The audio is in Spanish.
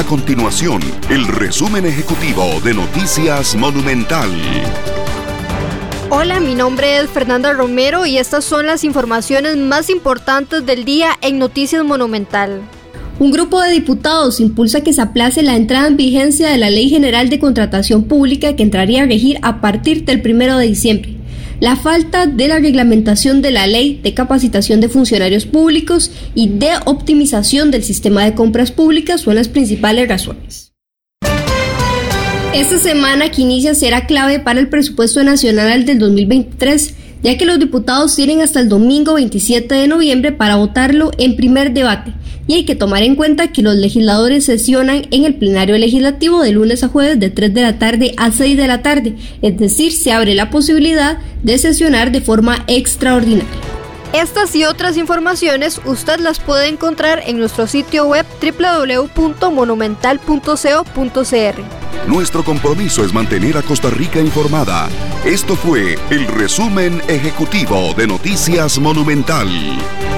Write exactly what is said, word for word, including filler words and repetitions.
continuación el resumen ejecutivo de Noticias Monumental. Hola, mi nombre es Fernanda Romero y estas son las informaciones más importantes del día en Noticias Monumental. Un grupo de diputados impulsa que se aplace la entrada en vigencia de la Ley General de Contratación Pública que entraría a regir a partir del primero de diciembre. La falta de la reglamentación de la Ley de Capacitación de Funcionarios Públicos y de optimización del sistema de compras públicas son las principales razones. Esta semana que inicia será clave para el presupuesto nacional del dos mil veintitrés, ya que los diputados tienen hasta el domingo veintisiete de noviembre para votarlo en primer debate, y hay que tomar en cuenta que los legisladores sesionan en el plenario legislativo de lunes a jueves de tres de la tarde a seis de la tarde, es decir, se abre la posibilidad de sesionar de forma extraordinaria. Estas y otras informaciones usted las puede encontrar en nuestro sitio web doble u doble u doble u punto monumental punto co punto c r. Nuestro compromiso es mantener a Costa Rica informada. Esto fue el resumen ejecutivo de Noticias Monumental.